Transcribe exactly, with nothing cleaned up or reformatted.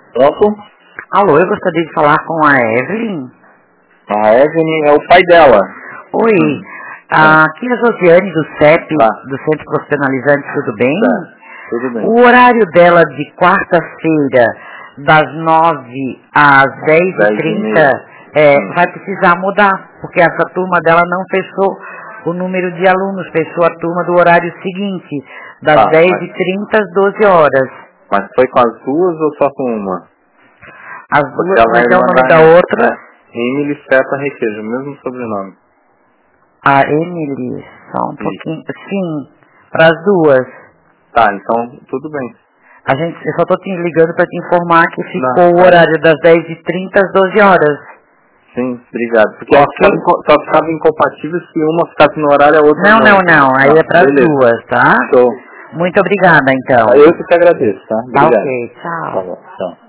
Pronto? Alô, eu gostaria de falar com a Evelyn. A Evelyn é o pai dela. Oi, Hum. ah, aqui é a Josiane do C E P, Tá. do Centro Profissionalizante, tudo bem? Tá. Tudo bem. O horário dela de quarta-feira, das nove às dez e trinta, é, vai precisar mudar, porque essa turma dela não fechou o número de alunos, fechou a turma do horário seguinte, das Tá, dez mas- e trinta às doze horas. Mas foi com as duas ou só com uma? As Porque duas, ela como é vai que é o nome mandar da em- outra? Emily Seta Requejo, mesmo sobrenome. A Emily, só um Isso. pouquinho. Sim, para as duas. Tá, então tudo bem. A gente, eu só tô te ligando para te informar que ficou Não, o tá. horário das dez e trinta às doze horas. Sim, obrigado. Porque Ok. só, ficava, inco- só ficava incompatível se uma ficasse no horário e a outra Não, não. não, não. Aí é para as beleza. duas, tá? Show. Muito obrigada, então. Eu que te agradeço, tá? Tá Obrigado. ok, tchau. Tá bom, tchau.